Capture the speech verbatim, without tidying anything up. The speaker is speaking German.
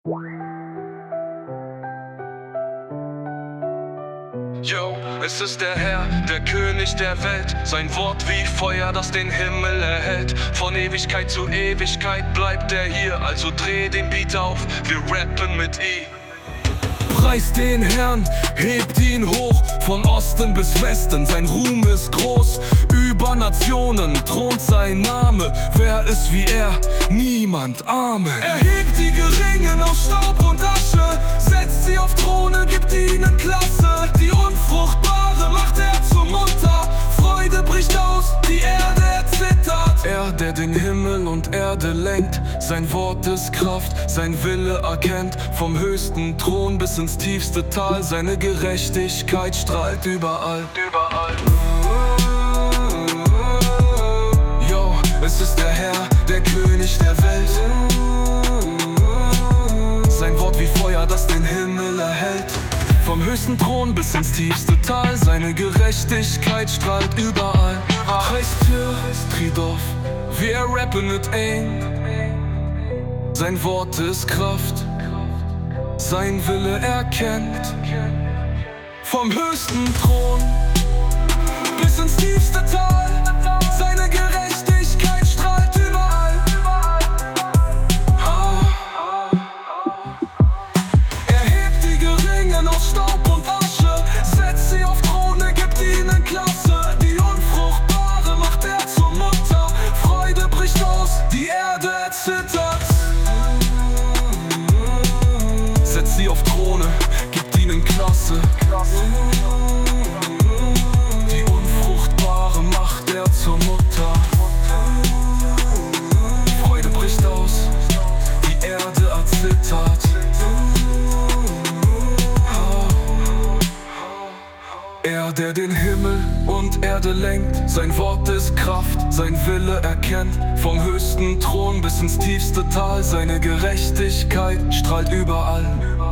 Yo, es ist der Herr, der König der Welt. Sein Wort wie Feuer, das den Himmel erhält. Von Ewigkeit zu Ewigkeit bleibt er hier. Also dreh den Beat auf, wir rappen mit ihm. Preist den Herrn, hebt ihn hoch, von Osten bis Westen, sein Ruhm ist groß. Über Nationen thront sein Name, wer ist wie er? Niemand, Amen. Er hebt die Geringen aus Staub und Asche, setzt sie auf Throne, gibt ihnen Klasse. Die Unfruchtbare macht er zur Mutter, Freude bricht aus, die Erde erzittert. Er, der den Himmel und Erde lenkt, sein Wort ist Kraft, sein Wille erkennt. Vom höchsten Thron bis ins tiefste Tal, seine Gerechtigkeit strahlt überall, überall. Yo, es ist der Herr, der König der Welt. Sein Wort wie Feuer, das den Himmel erhält. Vom höchsten Thron bis ins tiefste Tal, seine Gerechtigkeit strahlt überall. Heißt hier, Tridorf, wir rappen mit ihm. Sein Wort ist Kraft, sein Wille erkennt. Vom höchsten Thron bis ins tiefste Tal, seine Gerechtigkeit strahlt überall. Er hebt die Geringen aus Staub und Asche, setzt sie auf Throne, gibt ihnen Klasse. Die Unfruchtbare macht er zur Mutter, Freude bricht aus, die Erde erzittert. Setzt sie auf Throne, gibt ihnen Klasse. Die Unfruchtbare macht er zur Mutter, Freude bricht aus, die Erde erzittert. Er, der den Himmel und Erde lenkt, sein Wort ist Kraft, sein Wille erkennt. Vom höchsten Thron bis ins tiefste Tal, seine Gerechtigkeit strahlt überall.